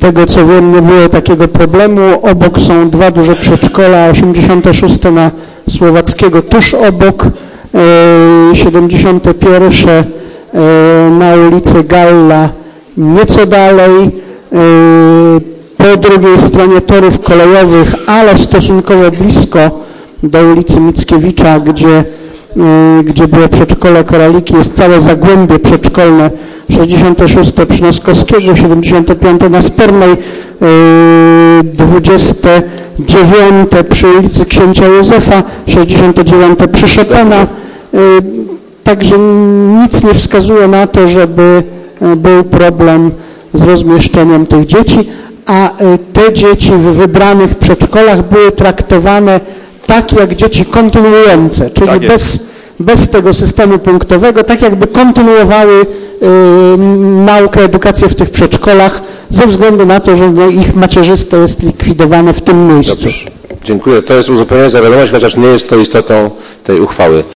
tego co wiem, nie było takiego problemu. Obok są dwa duże przedszkola, 86 na Słowackiego tuż obok, 71 na ulicy Galla nieco dalej, po drugiej stronie torów kolejowych, ale stosunkowo blisko do ulicy Mickiewicza, gdzie było przedszkole Koraliki, jest całe zagłębie przedszkolne, 66 przy Noskowskiego, 75 na Spermej, 29 przy ulicy Księcia Józefa, 69 przy Chopina. Także nic nie wskazuje na to, żeby był problem z rozmieszczeniem tych dzieci, a te dzieci w wybranych przedszkolach były traktowane tak jak dzieci kontynuujące, czyli tak bez tego systemu punktowego, tak jakby kontynuowały naukę, edukację w tych przedszkolach ze względu na to, że ich macierzyste jest likwidowane w tym miejscu. Dobrze. Dziękuję. To jest uzupełniająca wiadomość, chociaż nie jest to istotą tej uchwały.